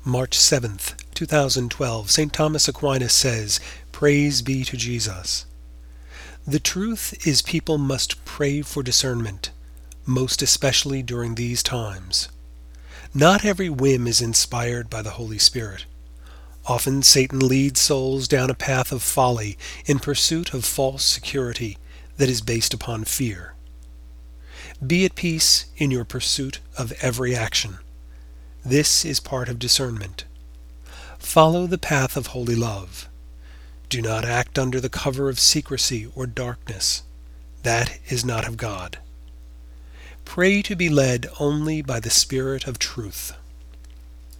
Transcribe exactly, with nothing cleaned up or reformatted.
March seventh, two thousand twelve, Saint Thomas Aquinas says, "Praise be to Jesus." The truth is people must pray for discernment, most especially during these times. Not every whim is inspired by the Holy Spirit. Often Satan leads souls down a path of folly in pursuit of false security that is based upon fear. Be at peace in your pursuit of every action. This is part of discernment. Follow the path of holy love. Do not act under the cover of secrecy or darkness. That is not of God. Pray to be led only by the Spirit of truth.